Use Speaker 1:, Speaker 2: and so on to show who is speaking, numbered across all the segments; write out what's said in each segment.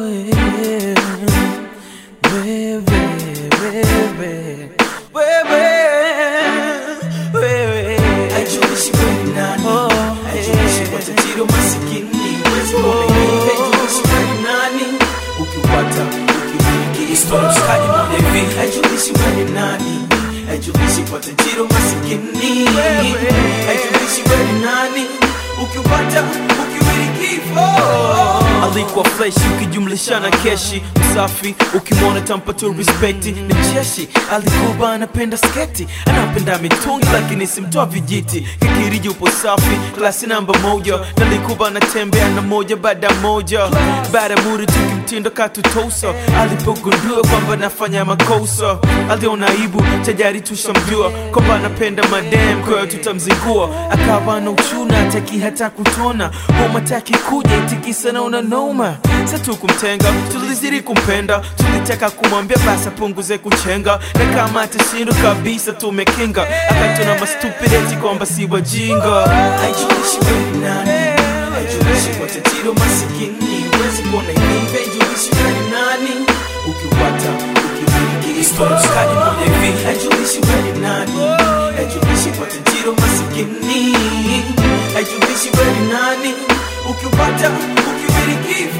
Speaker 1: Haijulishi wewe ni nani, haijulishi kwa tajiri masikini, huwezi kuona hivi. Haijulishi wewe ni nani, ukiupata ukimiliki historia mshikaji moja hivi. Haijulishi wewe ni nani, haijulishi kwa tajiri masikini, haijulishi wewe ni nani, ukiupata ukimiliki.
Speaker 2: Alikuwa flesh ukijumlisha na keshi, msafi ukimwona tampa tu respect. Ni mcheshi, alikuwa anapenda sketi, anapenda mitungi lakini simtoa vijiti. Kikiriji upo safi, klasi namba moja, nalikuwa anatembea na moja baada moja. Baada muri tukimtindo katutosa, alipogundua kwamba nafanya makosa, aliona aibu, tajari tushamjua kwamba anapenda madam, kwa hiyo tutamzingua. Akawa na uchuna, hataki hata kutona, homataki kuja itikisa na unanoma. Sasa kumtenga, tulizidi kumpenda, tulitaka kumwambia basi apunguze kuchenga, na kama atashinda kabisa tumekinga, akatuna mastupidity kwamba si wajinga.
Speaker 1: Haijulishi wewe ni nani, haijulishi kwa tajiri masikini, huwezi kuona hivi. Haijulishi wewe ni nani, ukiupata ukimiliki historia mshikaji moja hivi. Haijulishi wewe ni nani, haijulishi kwa tajiri masikini, haijulishi wewe ni nani, ukiupata ukimiliki.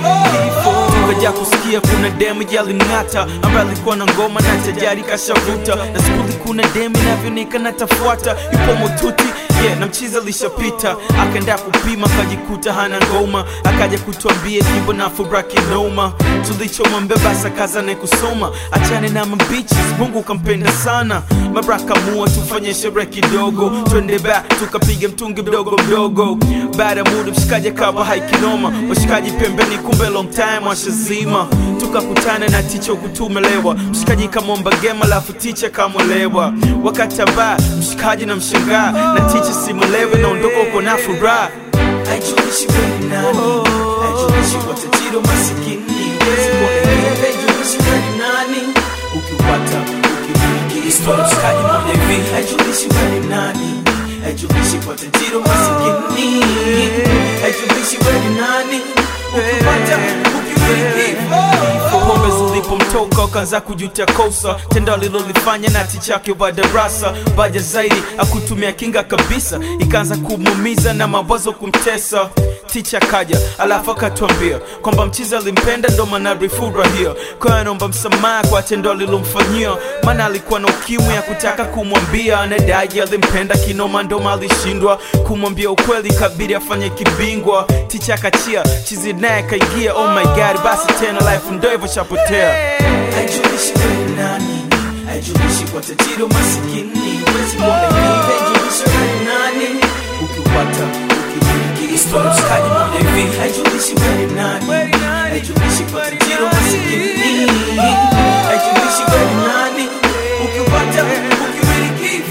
Speaker 2: Tukaja kusikia kuna demu yalimng'ata, ambaye alikuwa na ngoma na tajari kashavuta, na sikuli kuna demu inavyonika na tafuata, yupo motuti na mchiza lishapita. Akaenda kupima kajikuta hana ngoma, akaja kutuambia jimbo na fubraki noma. Tulichomwambia basi akazane kusoma, achane na mabichis, Mungu kampenda sana. Mabraka mua tufanye sherehe kidogo, twende back tukapiga mtungi mdogo mdogo. Baada muda mshikaji akawa haikinoma, washikaji pembeni kumbe long time washazima. Tukakutana na ticha kutumelewa, mshikaji kamomba game alafu ticha kamwelewa. Wakati ambao mshikaji na mshangaa, na ticha simelewe na ondoko uko na furaha.
Speaker 1: Haijulishi wewe ni nani, haijulishi kwa tajiri masikini, huwezi kuona hivi. Haijulishi wewe ni nani, ukiupata ukimiliki historia mshikaji moja hivi. Haijulishi wewe ni nani, haijulishi kwa tajiri masikini, haijulishi wewe ni nani, ukiupata ukimiliki.
Speaker 2: Pombe zilipomtoka ukaanza kujutia kosa, tendo alilolifanya na ticha yake wa darasa. Baja zaidi akutumia kinga kabisa, ikaanza kumumiza na mawazo kumtesa. Ticha kaja alafu akatuambia kwamba mchiza alimpenda ndo maana alifurahia, kwa hiyo anaomba msamaha kwa tendo alilomfanyia, maana alikuwa na ukimwi ya kutaka kumwambia. Anadai alimpenda kinoma ndo maana alishindwa kumwambia ukweli, kabidi afanye kibingwa. Ticha akachia, chizi naye kaingia, oh my god, basi tena life ndo hivyo shapotea.
Speaker 1: Haijulishi wewe ni nani, haijulishi kwa tajiri masikini, huwezi kuona hivi. Haijulishi wewe ni nani, ukiupata ukimiliki historia mshikaji moja hivi. Haijulishi wewe ni nani, haijulishi kwa tajiri masikini, haijulishi wewe ni nani, ukiupata ukimiliki.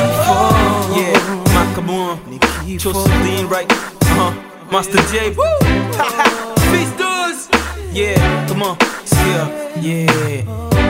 Speaker 2: Yeah, Makamua, Choseline, right? Master J, Peace dudes. Yeah, come on, yeah.